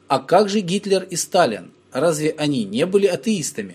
А как же Гитлер и Сталин? Разве они не были атеистами?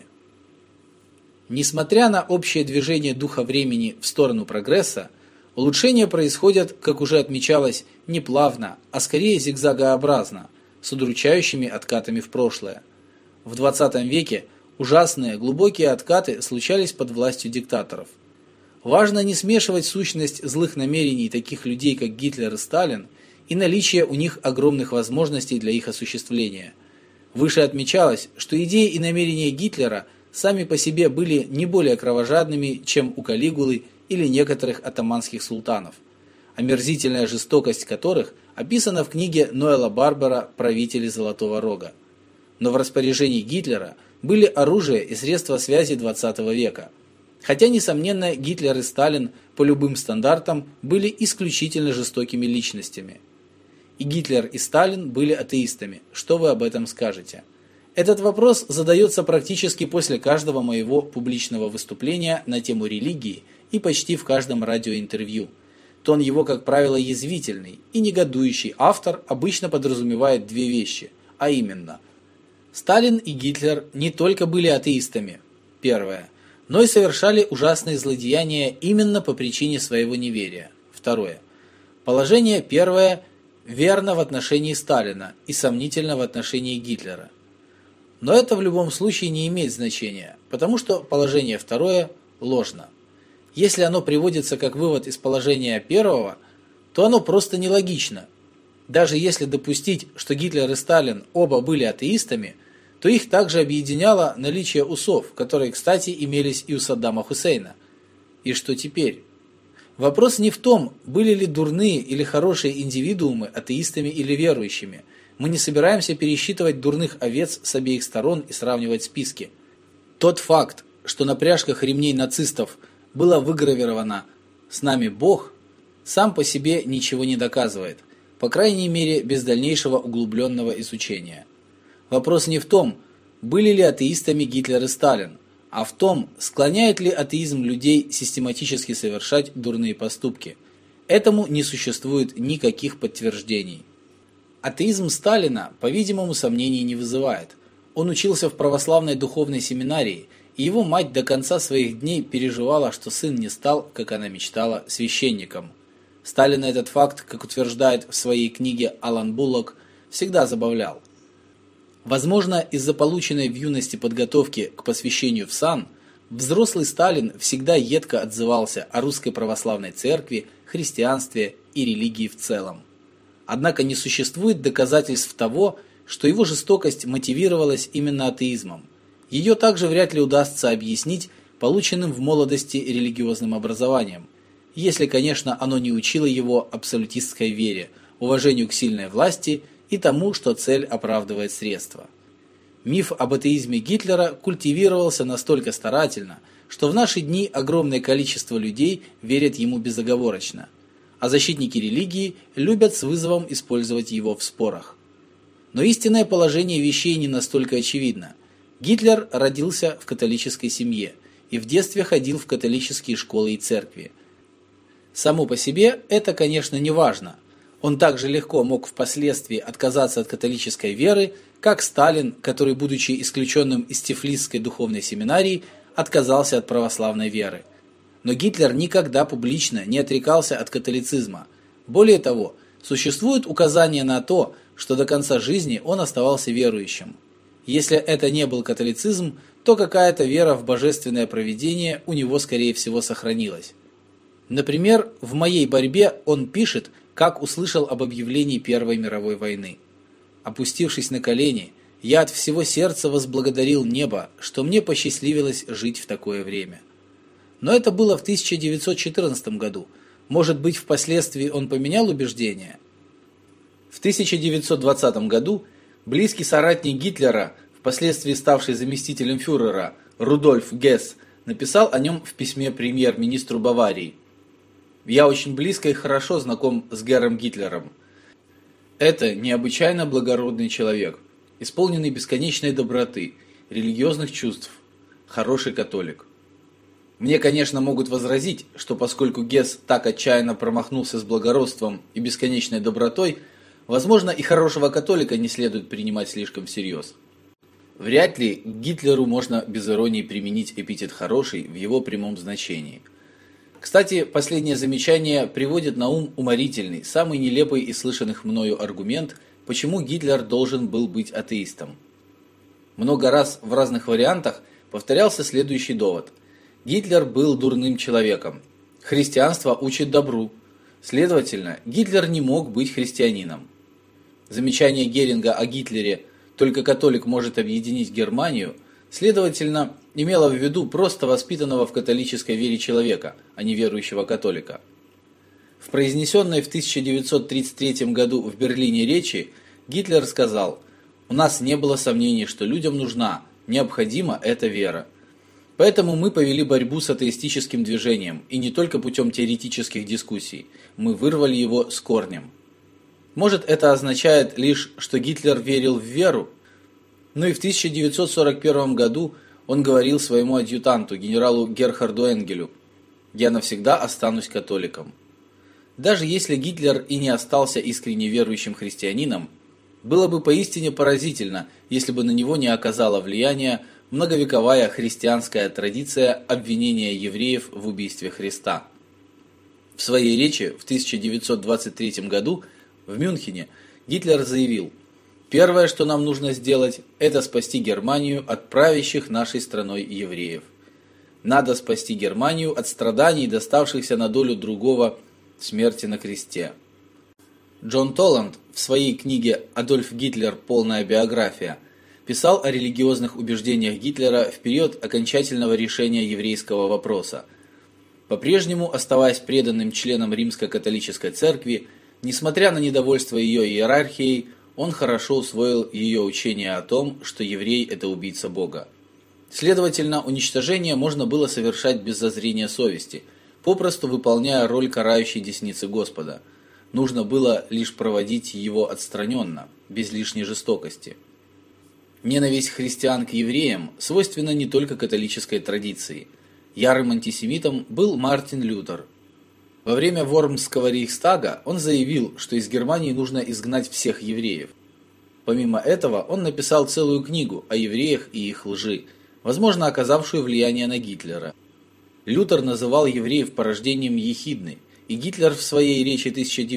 Несмотря на общее движение духа времени в сторону прогресса, улучшения происходят, как уже отмечалось, не плавно, а скорее зигзагообразно, с удручающими откатами в прошлое. В 20 веке ужасные, глубокие откаты случались под властью диктаторов. Важно не смешивать сущность злых намерений таких людей, как Гитлер и Сталин, и наличие у них огромных возможностей для их осуществления. Выше отмечалось, что идеи и намерения Гитлера сами по себе были не более кровожадными, чем у Калигулы или некоторых оттоманских султанов, омерзительная жестокость которых описана в книге Ноэла Барбера «Правители Золотого Рога». Но в распоряжении Гитлера были оружие и средства связи 20 века. Хотя, несомненно, Гитлер и Сталин по любым стандартам были исключительно жестокими личностями. И Гитлер и Сталин были атеистами. Что вы об этом скажете? Этот вопрос задается практически после каждого моего публичного выступления на тему религии и почти в каждом радиоинтервью. Тон его, как правило, язвительный, и негодующий автор обычно подразумевает две вещи, а именно: Сталин и Гитлер не только были атеистами, первое, но и совершали ужасные злодеяния именно по причине своего неверия, второе. Положение первое верно в отношении Сталина и сомнительно в отношении Гитлера. Но это в любом случае не имеет значения, потому что положение второе ложно. Если оно приводится как вывод из положения первого, то оно просто нелогично. Даже если допустить, что Гитлер и Сталин оба были атеистами, то их также объединяло наличие усов, которые, кстати, имелись и у Саддама Хусейна. И что теперь? Вопрос не в том, были ли дурные или хорошие индивидуумы атеистами или верующими. Мы не собираемся пересчитывать дурных овец с обеих сторон и сравнивать списки. Тот факт, что на пряжках ремней нацистов было выгравировано «С нами Бог», сам по себе ничего не доказывает, по крайней мере без дальнейшего углубленного изучения. Вопрос не в том, были ли атеистами Гитлер и Сталин, а в том, склоняет ли атеизм людей систематически совершать дурные поступки. Этому не существует никаких подтверждений. Атеизм Сталина, по-видимому, сомнений не вызывает. Он учился в православной духовной семинарии, и его мать до конца своих дней переживала, что сын не стал, как она мечтала, священником. Сталина этот факт, как утверждает в своей книге Алан Буллок, всегда забавлял. Возможно, из-за полученной в юности подготовки к посвящению в сан, взрослый Сталин всегда едко отзывался о русской православной церкви, христианстве и религии в целом. Однако не существует доказательств того, что его жестокость мотивировалась именно атеизмом. Ее также вряд ли удастся объяснить полученным в молодости религиозным образованием, если, конечно, оно не учило его абсолютистской вере, уважению к сильной власти и тому, что цель оправдывает средства. Миф об атеизме Гитлера культивировался настолько старательно, что в наши дни огромное количество людей верят ему безоговорочно, а защитники религии любят с вызовом использовать его в спорах. Но истинное положение вещей не настолько очевидно. Гитлер родился в католической семье и в детстве ходил в католические школы и церкви. Само по себе это, конечно, не важно. Он также легко мог впоследствии отказаться от католической веры, как Сталин, который, будучи исключенным из Тифлисской духовной семинарии, отказался от православной веры. Но Гитлер никогда публично не отрекался от католицизма. Более того, существуют указания на то, что до конца жизни он оставался верующим. Если это не был католицизм, то какая-то вера в божественное провидение у него, скорее всего, сохранилась. Например, в «Моей борьбе» он пишет, как услышал об объявлении Первой мировой войны. Опустившись на колени, я от всего сердца возблагодарил небо, что мне посчастливилось жить в такое время. Но это было в 1914 году. Может быть, впоследствии он поменял убеждения? В 1920 году близкий соратник Гитлера, впоследствии ставший заместителем фюрера, Рудольф Гесс, написал о нем в письме премьер-министру Баварии. «Я очень близко и хорошо знаком с Герром Гитлером. Это необычайно благородный человек, исполненный бесконечной доброты, религиозных чувств, хороший католик. Мне, конечно, могут возразить, что поскольку Гесс так отчаянно промахнулся с благородством и бесконечной добротой, Возможно, и хорошего католика не следует принимать слишком всерьез. Вряд ли к Гитлеру можно без иронии применить эпитет «хороший» в его прямом значении. Кстати, последнее замечание приводит на ум уморительный, самый нелепый из слышанных мною аргумент, почему Гитлер должен был быть атеистом. Много раз в разных вариантах повторялся следующий довод. Гитлер был дурным человеком. Христианство учит добру. Следовательно, Гитлер не мог быть христианином. Замечание Геринга о Гитлере «только католик может объединить Германию» следовательно, имело в виду просто воспитанного в католической вере человека, а не верующего католика. В произнесенной в 1933 году в Берлине речи Гитлер сказал: «У нас не было сомнений, что людям нужна, необходима эта вера. Поэтому мы повели борьбу с атеистическим движением, и не только путем теоретических дискуссий, мы вырвали его с корнем». Может, это означает лишь, что Гитлер верил в веру? Но и в 1941 году он говорил своему адъютанту, генералу Герхарду Энгелю: «Я навсегда останусь католиком». Даже если Гитлер и не остался искренне верующим христианином, было бы поистине поразительно, если бы на него не оказало влияния многовековая христианская традиция обвинения евреев в убийстве Христа. В своей речи в 1923 году в Мюнхене Гитлер заявил: «Первое, что нам нужно сделать, это спасти Германию от правящих нашей страной евреев. Надо спасти Германию от страданий, доставшихся на долю другого, смерти на кресте». Джон Толланд в своей книге «Адольф Гитлер. Полная биография» писал о религиозных убеждениях Гитлера в период окончательного решения еврейского вопроса. По-прежнему оставаясь преданным членом Римско-католической церкви, несмотря на недовольство ее иерархией, он хорошо усвоил ее учение о том, что еврей – это убийца Бога. Следовательно, уничтожение можно было совершать без зазрения совести, попросту выполняя роль карающей десницы Господа. Нужно было лишь проводить его отстраненно, без лишней жестокости. Ненависть христиан к евреям свойственна не только католической традиции. Ярым антисемитом был Мартин Лютер. Во время Вормского рейхстага он заявил, что из Германии нужно изгнать всех евреев. Помимо этого, он написал целую книгу о евреях и их лжи, возможно, оказавшую влияние на Гитлера. Лютер называл евреев порождением ехидны, и Гитлер в своей речи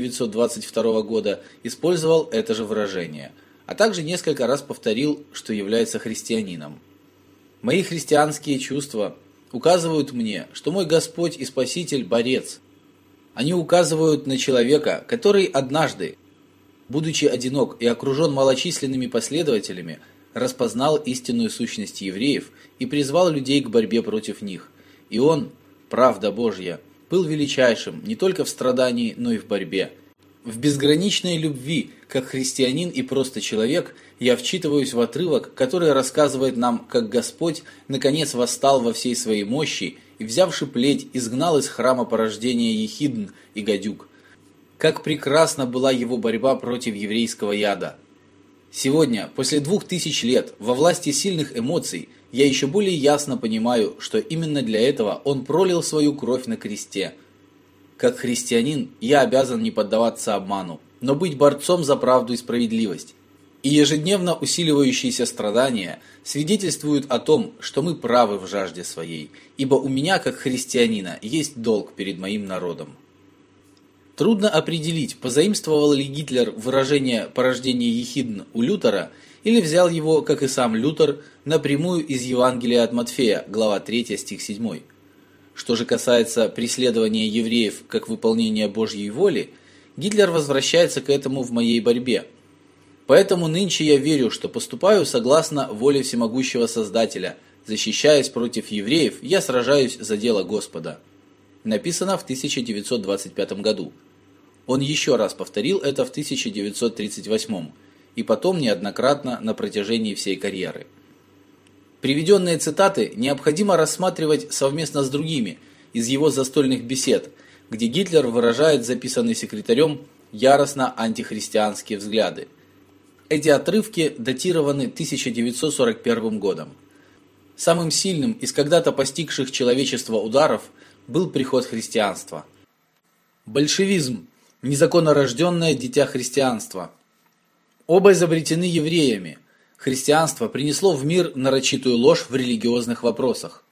1922 года использовал это же выражение, а также несколько раз повторил, что является христианином. «Мои христианские чувства указывают мне, что мой Господь и Спаситель – борец. Они указывают на человека, который однажды, будучи одинок и окружен малочисленными последователями, распознал истинную сущность евреев и призвал людей к борьбе против них. И он, правда Божья, был величайшим не только в страдании, но и в борьбе. В безграничной любви, как христианин и просто человек, я вчитываюсь в отрывок, который рассказывает нам, как Господь наконец восстал во всей своей мощи и, взявши плеть, изгнал из храма порождения ехидн и гадюк. Как прекрасна была его борьба против еврейского яда. Сегодня, после 2000 лет, во власти сильных эмоций, я еще более ясно понимаю, что именно для этого он пролил свою кровь на кресте. Как христианин, я обязан не поддаваться обману, но быть борцом за правду и справедливость. И ежедневно усиливающиеся страдания свидетельствуют о том, что мы правы в жажде своей, ибо у меня, как христианина, есть долг перед моим народом. Трудно определить, позаимствовал ли Гитлер выражение «порождение ехидн» у Лютера или взял его, как и сам Лютер, напрямую из Евангелия от Матфея, глава 3, стих 7. Что же касается преследования евреев как выполнения Божьей воли, Гитлер возвращается к этому в моей борьбе. Поэтому нынче я верю, что поступаю согласно воле всемогущего Создателя. Защищаясь против евреев, я сражаюсь за дело Господа. Написано в 1925 году. Он еще раз повторил это в 1938 и потом неоднократно на протяжении всей карьеры. Приведенные цитаты необходимо рассматривать совместно с другими из его застольных бесед, где Гитлер выражает записанные секретарем яростно антихристианские взгляды. Эти отрывки датированы 1941 годом. Самым сильным из когда-то постигших человечество ударов был приход христианства. Большевизм – незаконно рожденное дитя христианства. Оба изобретены евреями. Христианство принесло в мир нарочитую ложь в религиозных вопросах.